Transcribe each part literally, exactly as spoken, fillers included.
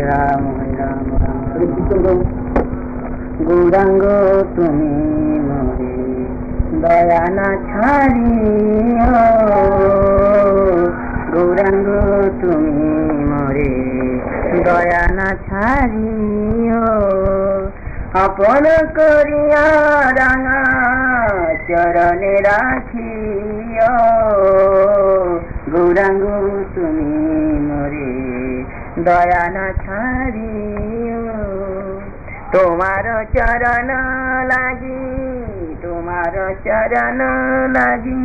রাম হরে রাম রাম হরে কৃষ্ণ। গৌরাঙ্গ তুমি মোরে দয়া না ছাড়িও, গৌরাঙ্গ তুমি মোরে দয়া না ছাড়িও, আপন করিয়া রাঙা চরণে রাখিও, গৌরাঙ্গ তুমি মোরে দয়া না ছাড়িও। তোমার চরণ লাগি, তোমার চরণ লাগি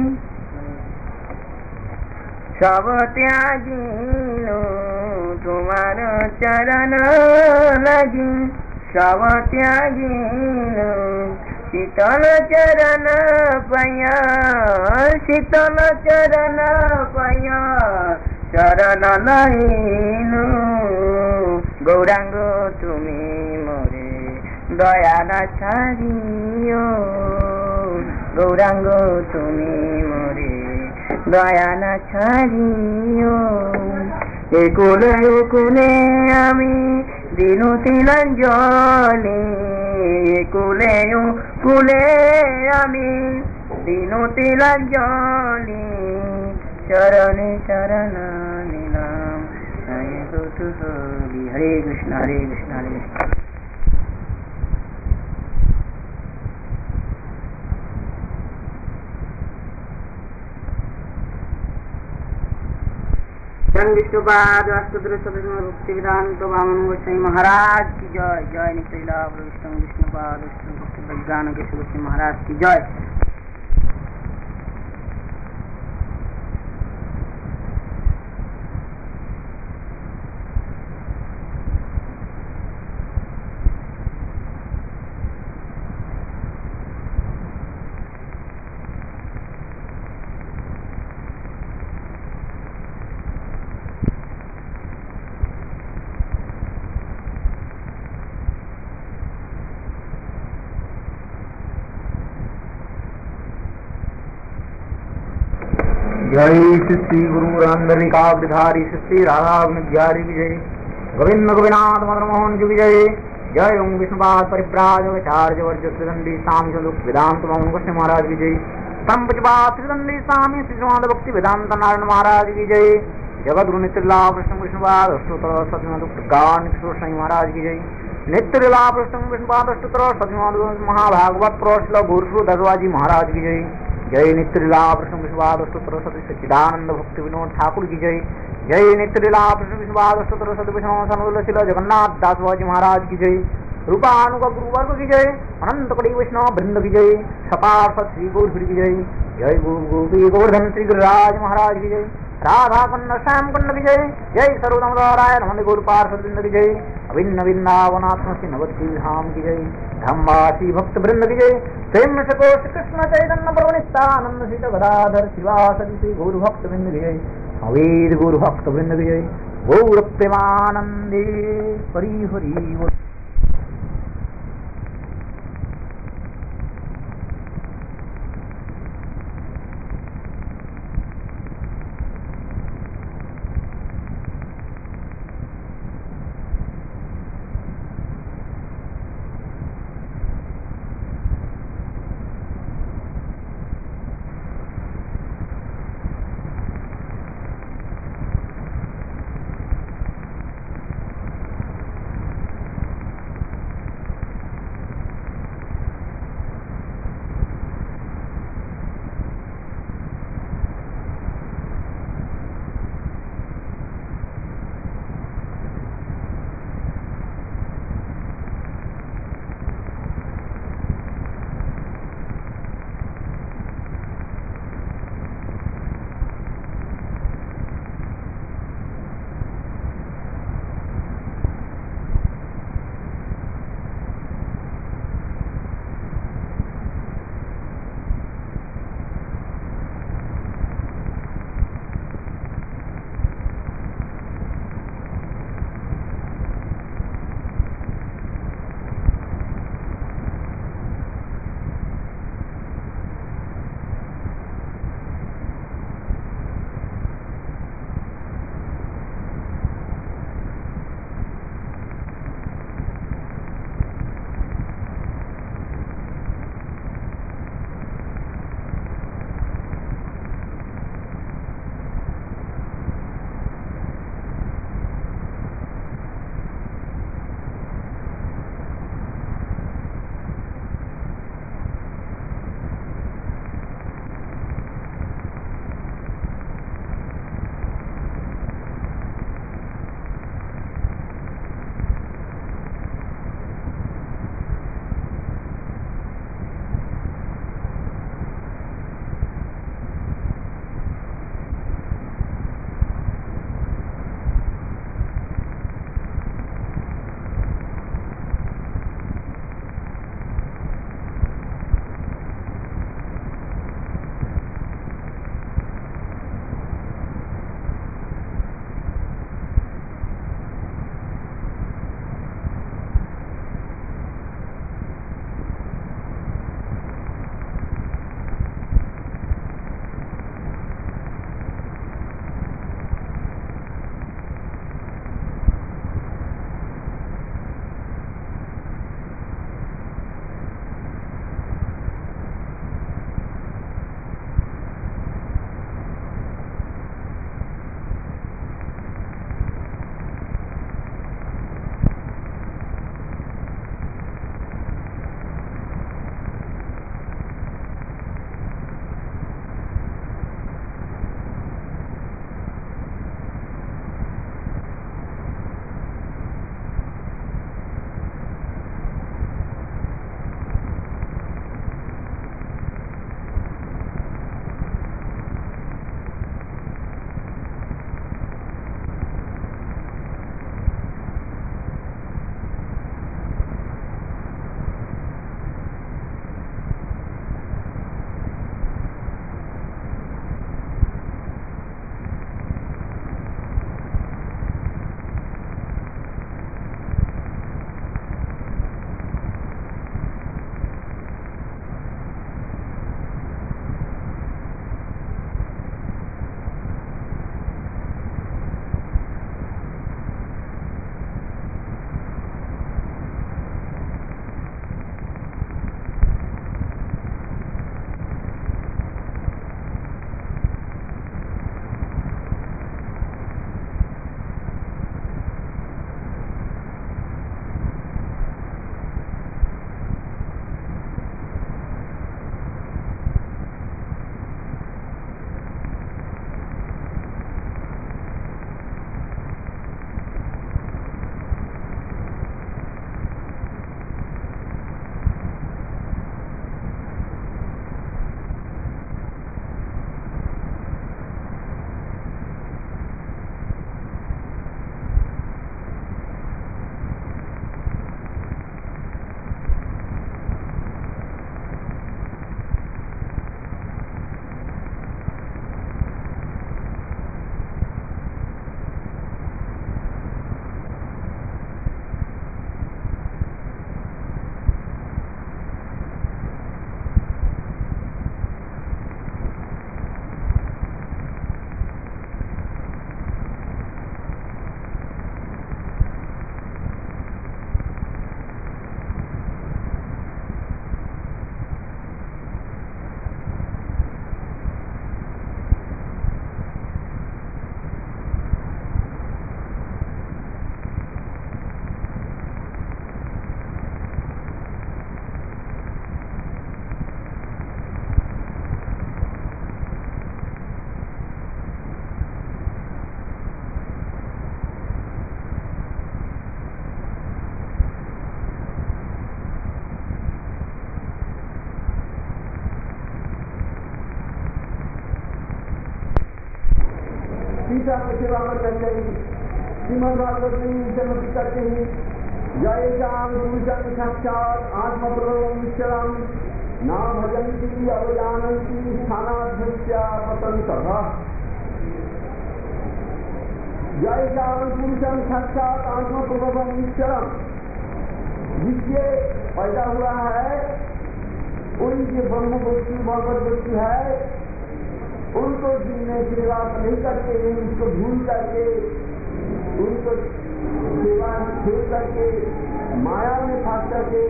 সব ত্যাগিনু, তোমার চরণ লাগি সব ত্যাগিনু, শীতল চরণ পায়া, শীতল চরণ পায়া চরণ লাইনু, গৌরাঙ্গ তুমি মোরে দয়া না ছাড়িও, গৌরাঙ্গ তুমি মোরে দয়া না ছাড়িও। একুলে একুলে আমি দিনু তিলাঞ্জলি, একুলে একুলে আমি দিনু তিলাঞ্জলি, চরণে চরণ নিলাম হরে কৌতূহলী। হরে কৃষ্ণ হরে কৃষ্ণ হরে কৃষ্ণ। विष्णुपाद अष्टोत्तर शतनाम भक्ति वेदांत वामन गोसाई महाराज की जय। जय नित्य लीला विष्णु विष्णुपाद अष्टोत्तर ज्ञान के गोसाई महाराज की जय। जय श्री गुरु रामधारी श्री राधा विजय, गोविंद गोविनाथ मदन मोहन जी विजय। जय ओम विष्णुपाद परिव्राजकाचार्य वर्ज श्रीदंडी स्वामी वेदांत मोहन गोस्वामी महाराज विजय। संपचपाद श्रीदंडी स्वामी श्रीमान भक्ति वेदांत नारायण महाराज विजय। जगदगुरु नित्यला कृष्ण विष्णुपाद अष्टोत्तर सत्यमान गान गोस्वामी महाराज विजय। नित्यला कृष्ण विष्णुपाद अष्टोत्तर सत्यमान महाभागवत प्रोश्ल गुरु दरवाजी महाराज विजय। जय नित्यलीला कृष्ण विष्णुपाद अष्टोत्तर सती सच्चिदानंद भक्ति विनोद ठाकुर की जय। जय नित्यलीला कृष्ण विष्णुपाद अष्टोत्तर सती वैष्णव जगन्नाथ दासवाजी महाराज की जय। रूपानुग गुरुवर्ग की जय। अनंत कड़ी वैष्णव वृंद की जय। सपार्थ श्री गौर की जय। जय गुरु गोपी गोवर्धन श्री गिरिराज महाराज की जय। राधा कुंड श्याम कुंड की जय। जय सर्वोत्तम नारायण मंदिर गुरु पार्षद वृंद की जय। अभिन्न वृंदावनात्म श्री नवद्वीप धाम की जय। धम्मासी भक्त वृंद की जय। प्रेम से कोश कृष्ण चैतन्य प्रभु नित्यानंद श्री गदाधर शिवासदि श्री गुरु भक्त वृंद की जय। अवेद गुरु भक्त वृंद की जय। गौर प्रेमानंदे हरि हरि। विदिशा को सेवा करना चाहिए। श्रीमद् भागवत में चमत्कृत करते हैं, जय श्याम गुरुजन साक्षात आत्मप्रभुं ईश्वरं न भजन्ति अवजानन्ति स्थानाध्यक्ष्या पतन्तः। जय श्याम गुरुजन साक्षात आत्मप्रभुं ईश्वरं, जिससे पैदा हुआ है उनकी ब्रह्म वस्तु भगवत वस्तु है, उनको जिनने सेवा नहीं करते हैं, उसको भूल करके उनको सेवा छोड़ करके माया में फंस करके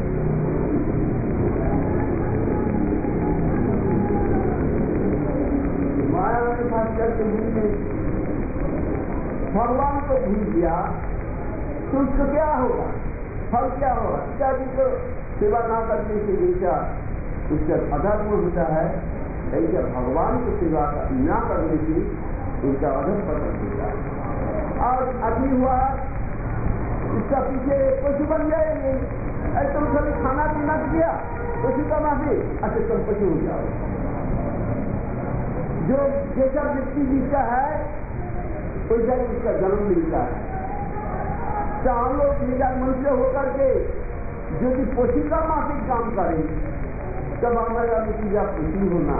माया में फंस करके भूलने भगवान को भूल दिया तो उसको क्या होगा, फल क्या होगा? पिताजी को सेवा ना करने से जैसा उसका अधर्म होता है, ऐसा भगवान की सेवा न करने से उसका अधर्म पतन होता है। और अभी हुआ इसका पीछे पशु बन जाएंगे, ऐसे तो कभी खाना पीना किया पशु का माफी, अच्छा तुम पशु हो जाओ। जो जैसा व्यक्ति जीता है वैसा ही उसका जन्म मिलता है। तो हम लोग निजा मनुष्य होकर के यदि पशु का माफी काम करें तब हमारा नतीजा पशु होना।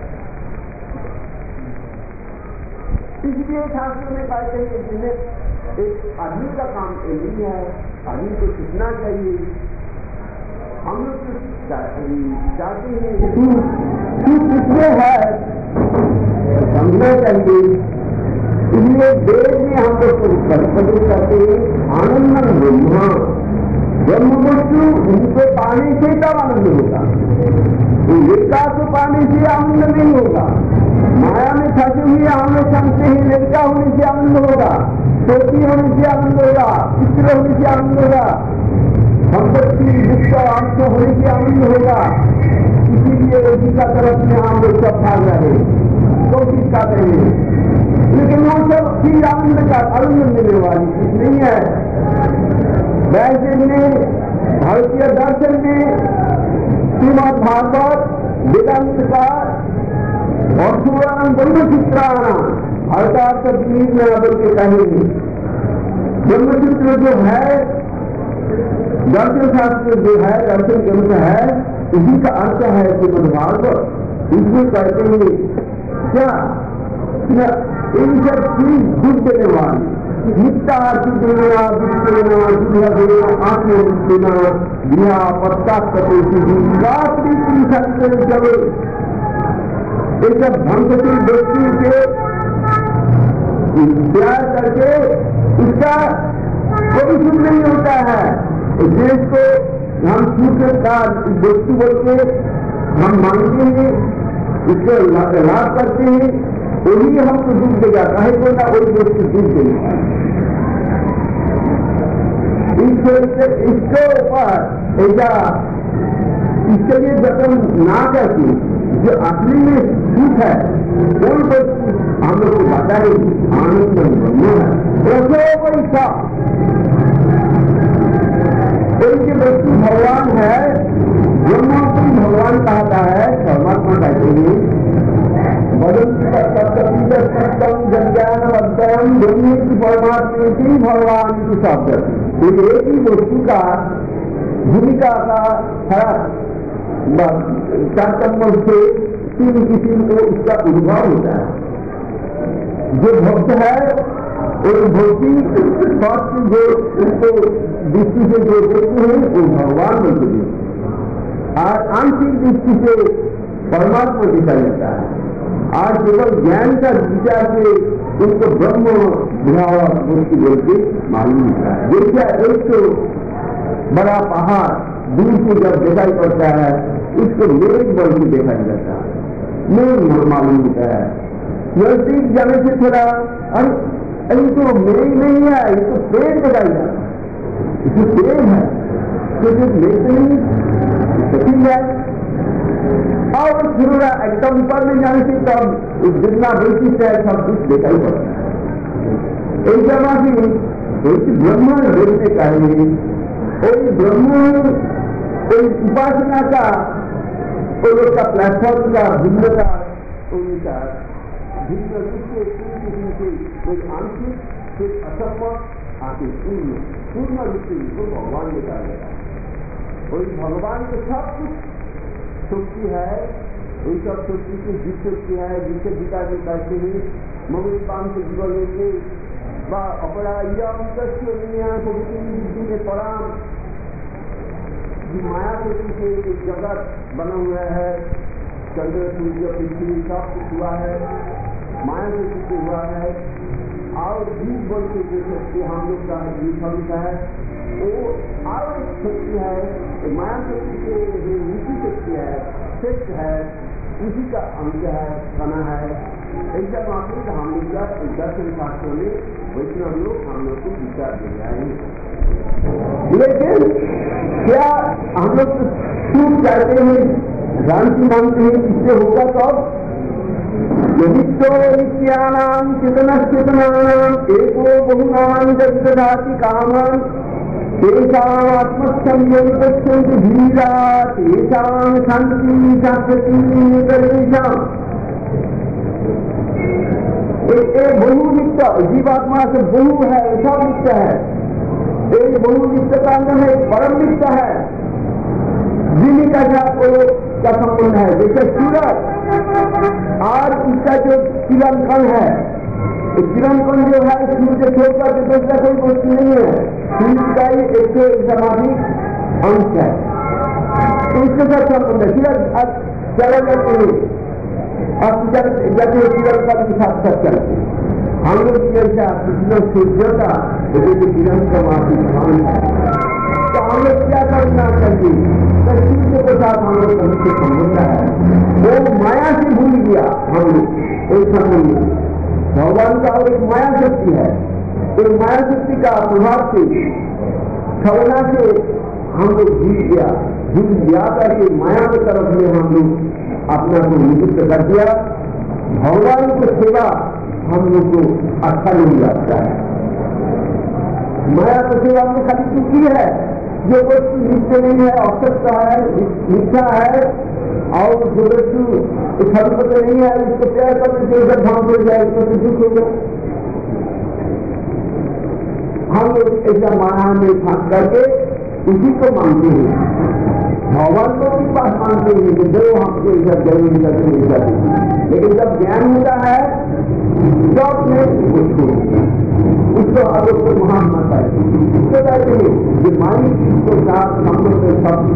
इसलिए शास्त्र में कहते हैं कि जिन्हें एक आदमी का काम ये नहीं है, आदमी को सीखना चाहिए। हम लोग तो चाहते हैं किसमें है समझना चाहिए। इसलिए वेद में हम लोग प्रस्तुत करते हैं आनंद ब्रह्मा, ब्रह्म वस्तु उनको पाने से तब आनंद होगा, लड़का को पाने से आनंद नहीं होगा। माया में फंसे हुए हम लोग समझते हैं लड़का होने से आनंद होगा, छोटी होने से आनंद होगा, पुत्र होने से आनंद होगा, संपत्ति दुख अंश होने से आनंद होगा। इसीलिए उसी का तरफ में हम लोग सब भाग रहे कोशिश कर रहे हैं, लेकिन वो सब फिर आनंद का आनंद मिलने वाली चीज नहीं है। वैसे में भारतीय दर्शन में श्रीमद् भागवत वेदांत का और पुराण ब्रह्मसूत्राणाम अर्थात बीज में बदल के कहेंगे। ब्रह्मसूत्र जो है दर्शन शास्त्र जो है दर्शन ग्रंथ है, इसी का अर्थ है श्रीमद् भागवत। इसमें कहते हैं क्या इन सब चीज दुख देने वाली नित्ता देना देना दूल्हा देना आंखें देना दिया पत्ता कटोती सत्य जब ये सब भंगती व्यक्ति के प्यार करके उसका कोई सुख नहीं होता है। देश को हम सूत्र का व्यक्ति बोल के हम मानते हैं, इसको लाभ करते हैं, वही हमको दुख देगा, कहे को ना वही व्यक्ति दुख देगा। इसके ऊपर ऐसा इसके लिए जतन ना करके जो असली में सुख है कोई व्यक्ति हम लोग को बताए आनंद ब्रह्म है, ऐसे पैसा एक व्यक्ति भगवान है, ब्रह्मा को भगवान कहता है, परमात्मा कहते हैं ब्रह्म की परमात्मा की भगवान की शब्द एक ही वस्तु का भूमिका का तारतम्य से तीन किसी को उसका उद्भव होता है। जो भक्त है और भक्ति स्वास्थ्य जो उसको दृष्टि से जो देखते हैं वो भगवान बनते हैं और आंशिक दृष्टि से परमात्मा दिखा देता है। आज केवल ज्ञान का विचार से उनको ब्रह्म मूर्ति बोल के मालूम होता है। जैसा एक तो बड़ा पहाड़ दूर से जब दिखाई पड़ता है उसको मेघ बोल के देखा जाता है, मेघ मालूम होता है। नजदीक जाने से थोड़ा अरे ये तो मेघ नहीं है, ये तो पेड़ दिखाई जाता है, ये पेड़ है तो जो मेघ नहीं कठिन है। और शुरू एकदम ऊपर में जाने से तब जितना वैशिष्ट है सब कुछ दिखाई पड़ता है। एक जगह भी एक ब्रह्म देखने चाहिए, कोई ब्रह्म कोई उपासना का कोई उसका प्लेटफॉर्म का भिन्न का उनका भिन्न दूसरे तीन किस्म के कोई आंशिक कोई असम्मत आगे पूर्ण पूर्ण रूप से इनको भगवान ने डालेगा। और भगवान के सब कुछ शक्ति है, वही सब शक्ति की जिस शक्ति है जिससे गीता जी कहते हैं मनुष्य पान से जीवन लेके व अपरा पवित्र पराम माया के पीछे एक जगत बना हुआ है, चंद्र सूर्य पृथ्वी सब कुछ हुआ है, माया के पीछे हुआ है। और जीव बल के जो शक्ति हम लोग का जीवन का है वो और एक शक्ति है, माया के पीछे जो ऊँची शक्ति है श्रेष्ठ है, उसी का अंग है, बना है। ऐसा मामले हम लोग का दर्शन शास्त्रों में वैष्णव लोग हम लोग को विचार दे रहे हैं। लेकिन क्या हम लोग चूक जाते हैं, भ्रांति मानते हैं, इससे होगा तो नित्यो नित्यानां चेतनश्चेतनानां एको बहुनां जगदाति कामान् तेषाम् आत्मस्थं पश्यन्ति धीरा तेषां शान्तिः शाश्वती निकरेषाम्। एक बहु नित्य जीवात्मा से बहु है, ऐसा नित्य है। एक बहु नित्य का अंदर है, परम नित्य है, जिन्हीं का जात का संबंध है। जैसे सूरज और इसका जो किरण कण है, किरण कण जो है सूर्य छोड़कर के दूसरा कोई वस्तु नहीं है, सूर्य का ही एक से समाधिक अंश है। तो इसके साथ संबंध है। किरण चला जाते हैं और जाते किरण का भी साथ साथ चलते हम लोग जैसा सूर्य का जैसे किरण का माफी स्थान है। तो हम लोग क्या करना चाहिए? तो सूर्य के साथ हम लोग हमसे संबंध है, वो माया से भूल गया हम लोग एक संबंध। भगवान का और एक माया शक्ति है, एक माया शक्ति का प्रभाव से छलना से हम लोग भूल गया भूल गया करके माया की तरफ में हम लोग अपना को नियुक्त कर दिया। भगवान की सेवा हम लोग को अच्छा नहीं लगता है। माया की सेवा में खाली चुकी है, जो वस्तु नित्य नहीं है, औसत है, मिथ्या है, और जो वस्तु खर्च नहीं है उसको प्यार करने से जब भाव हो जाए उसको तो दुख होगा। हम लोग ऐसा माया में फंस करके उसी को मानते हैं, भगवान को भी पास मानते हैं कि जो हमको ऐसा जरूरी करके नहीं जाते। लेकिन जब ज्ञान होता है तब में उसको उसको आरोप को महान मानता है। उसको कहते हैं कि मानी को साथ संबंध के साथ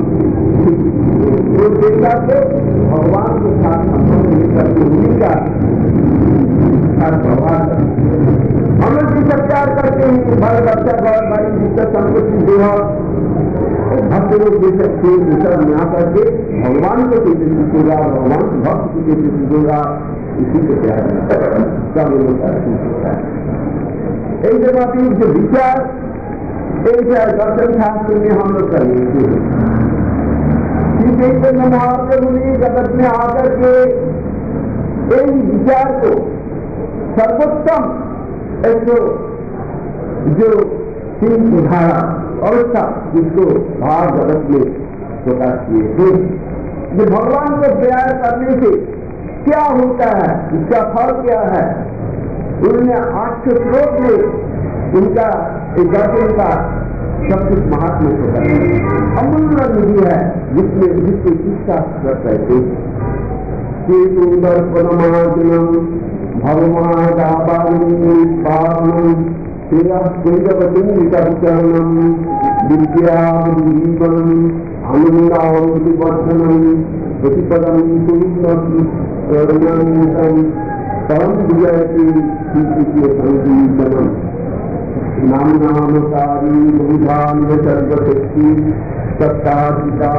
देखा के भगवान के साथ संबंध लेकर के उन्हीं का साथ व्यवहार करते हम लोग भी सत्यार करते हैं कि भाई बच्चा बहुत भाई जिसका संपत्ति देहा भक्त लोग दे सकते दूसरा ना करके भगवान को कैसे सीखेगा, भगवान भक्त को कैसे सीखेगा, इसी के प्यार सब लोग सीखता है। एक जगह भी जो विचार एक दर्शन शास्त्र में हम लोग करेंगे कि चैतन्य महाप्रभु ने जगत में आकर के एक विचार को सर्वोत्तम एक जो तीन उदाहरण अवस्था जिसको भाव जगत में प्रकाश किए थे, जो भगवान को प्यार करने से क्या होता है, इसका फल क्या है, उन्होंने आठ श्लोक में उनका एक दर्शन का सब कुछ महात्मा होता अमूल्य निधि है, जिसमें जिसको शिक्षा करते थे। सुंदर परमार्जनम भगवान विचारणम विद्या जीवनम आनंदावर्धनम प्रतिपदम परम विजयती संगीतनम नाम नामकारी बहुधान सर्वशक्ति सत्ताधिका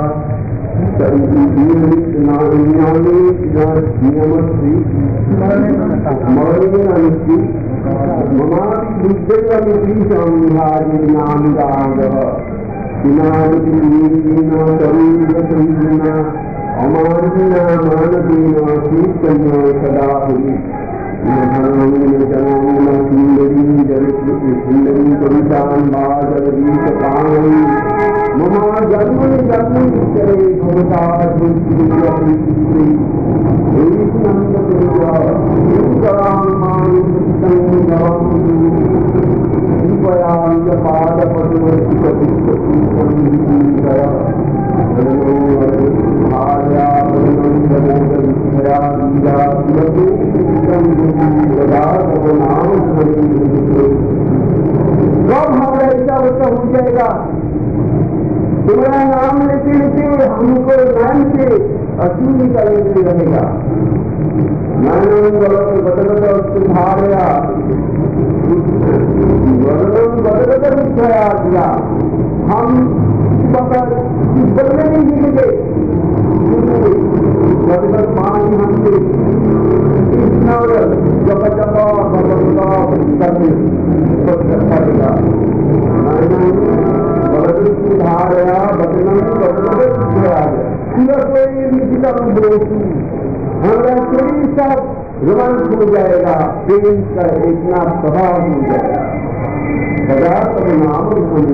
ममा जन्म जन्म ममता कब हमारा ऐसा बच्चा हो जाएगा? तुम्हारा नाम लेते लेते हमको नाम से असूली का लेते रहेगा। नाम बदलकर सुधारया बदलकर उठाया दिया। हम बदलने नहीं मिले बदल पानी हमसे जब जब करके करेगा। बदल सुधारया बदलन बदल हमारा शरीर सब रोमांच हो जाएगा, प्रेम का इतना प्रभाव हो जाएगा। सदा परिणाम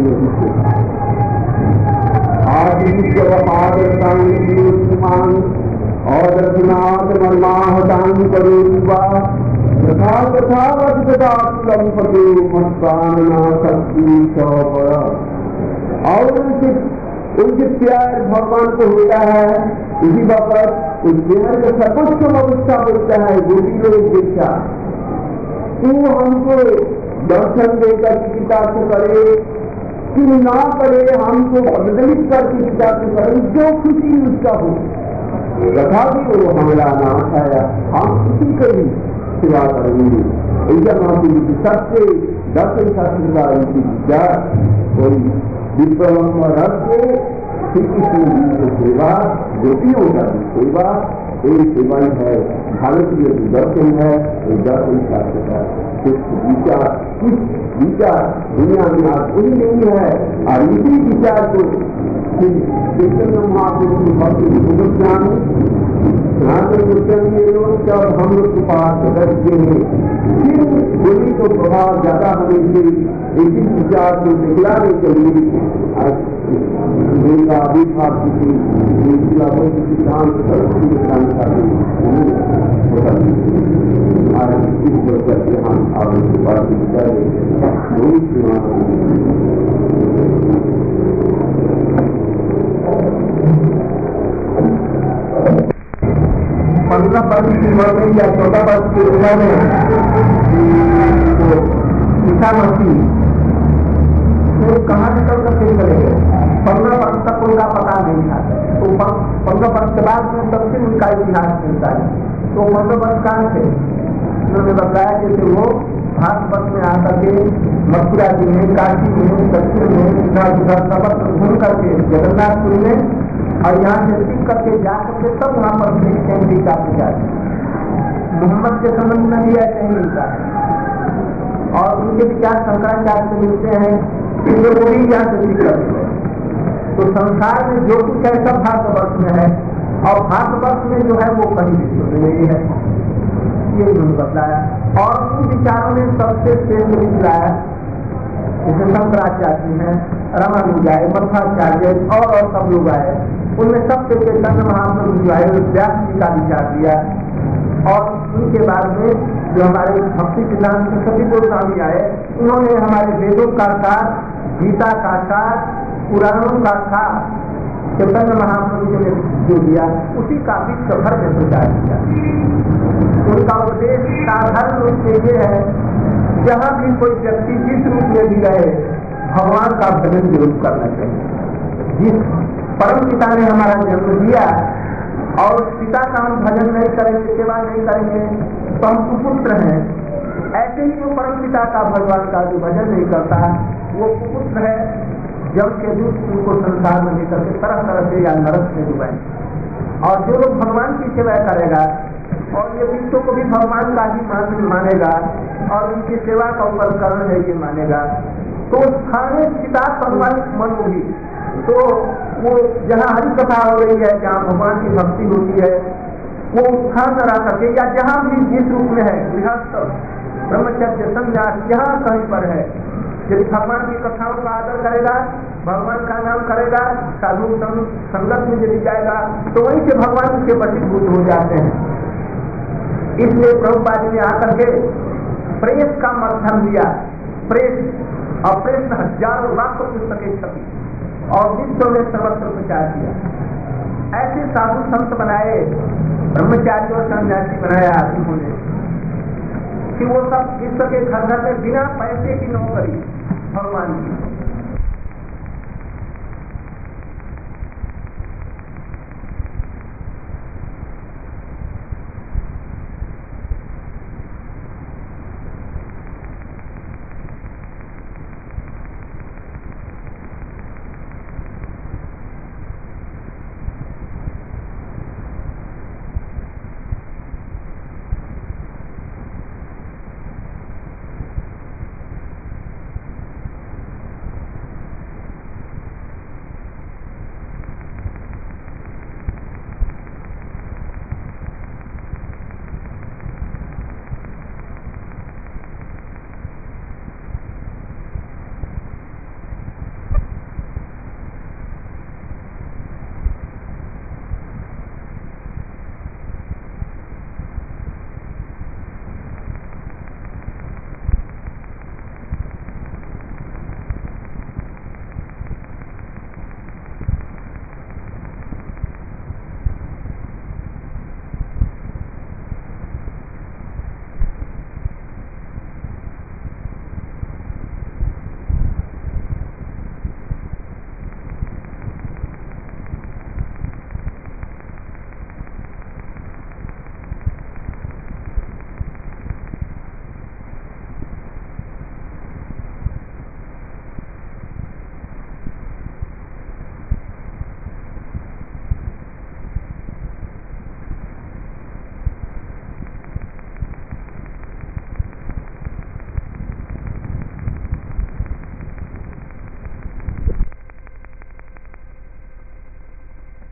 आदित्यवपादमान और दक्षिणाथ मर्माहतान करोगा तथा तथा वत्सदात्म पदो मत्कामना शक्ति सौपर। और उनके उनके प्यार भगवान को होता है। इसी वक्त उस प्यार का सर्वोच्च अवस्था होता है गोपी लोग देखा। तू हमको दर्शन देकर चिकित्सा से करे कि ना करे, हमको बदलित करके चिकित्सा से करे, जो खुशी उसका हो। तथा भी वो हमारा नाश आया, हम किसी को भी सेवा करेंगे। सबसे दर्शन शास्त्र का उनकी विचार कोई विप्रम रस से श्री कृष्ण जी की सेवा, गोपियों का सेवा, एक सेवा है। भारतीय दर्शन है, एक दर्शन शास्त्र का कुछ विचार कुछ विचार दुनिया में आज कोई नहीं है। और इसी विचार को महापुरुष भक्ति ज्ञान ये लोग जब हम लोग के पास बैठते हैं, फिर गोली को प्रभाव ज्यादा होने से इसी विचार को दिखलाने के लिए आविर्भाव की सिद्धांत इस वजह से हम आपके पास पंद्रह वर्ष की उम्र में या चौदह वर्ष की उम्र में ईसा मसीह तो कहाँ निकल करके चले गए? पंद्रह वर्ष तक उनका पता नहीं था। तो पंद्रह वर्ष के बाद में सबसे उनका इतिहास मिलता है। तो पंद्रह वर्ष कहाँ थे? उन्होंने बताया जैसे वो भारतवर्ष में आकर के मथुरा जी में, काशी में, दक्षिण में इधर उधर सबक घूम करके जगन्नाथपुर में और यहाँ से सीख करके जाकर के सब वहाँ पर केंद्रीय का प्रचार मोहम्मद के संबंध में भी ऐसे ही मिलता है। और उनके विचार शंकराचार्य से मिलते हैं, वो भी यहाँ से सीख करते हैं। तो संसार में जो कुछ है सब भारतवर्ष में है और भारतवर्ष में जो है वो कहीं विश्व में नहीं है, ये उन्होंने बताया। और उन विचारों ने सबसे श्रेष्ठ दिलाया, जैसे शंकराचार्य हैं, रामानुज आए, मध्वाचार्य और और सब लोग आए, उनमें सबसे चैतन्य महाप्रभु जो आए व्यास जी का विचार दिया। और उनके बाद में जो हमारे भक्ति सिद्धांत के सभी गोस्वामी आए, उन्होंने हमारे वेदों का सार, गीता का सार, पुराणों का सार चैतन्य महाप्रभु जी ने जो दिया उसी का विश्व भर में प्रचार किया। उनका उपदेश साधारण रूप से ये है, जहाँ भी कोई व्यक्ति जिस रूप में भी रहे भगवान का भजन जरूर करना चाहिए। जिस परम पिता ने हमारा जन्म दिया और पिता का हम भजन नहीं करेंगे, सेवा नहीं करेंगे तो हम कुपुत्र हैं। ऐसे ही जो परम पिता का भगवान का जो भजन नहीं करता वो कुपुत्र है। जब के दूत उनको संसार में लेकर के तरह तरह से या नरक में डुबाए। और जो लोग भगवान की सेवा करेगा और ये विश्व को भी भगवान का ही मान मानेगा और उनकी सेवा का उपकरण है ये मानेगा, तो स्थानीय पिता भगवान मन होगी। तो वो जहाँ हरि कथा हो रही है, जहाँ भगवान की भक्ति होती है, वो स्थान करा करके या जहाँ भी जिस रूप में है, गृहस्थ ब्रह्मचर्य संन्यास जहाँ कहीं पर है, यदि भगवान की कथाओं का आदर करेगा भगवान का नाम करेगा, साधु संगत में यदि जाएगा तो वहीं से भगवान उसके वशीभूत हो जाते हैं। इसलिए प्रभुपाद ने आकर के प्रेस का मध्यम दिया। प्रेस और प्रेस में हजारों लाखों पुस्तकें छपी और विश्व में सर्वत्र प्रचार किया। ऐसे साधु संत बनाए, ब्रह्मचारी और सन्यासी बनाया उन्होंने कि वो सब विश्व के घर घर में बिना पैसे की नौकरी भगवान की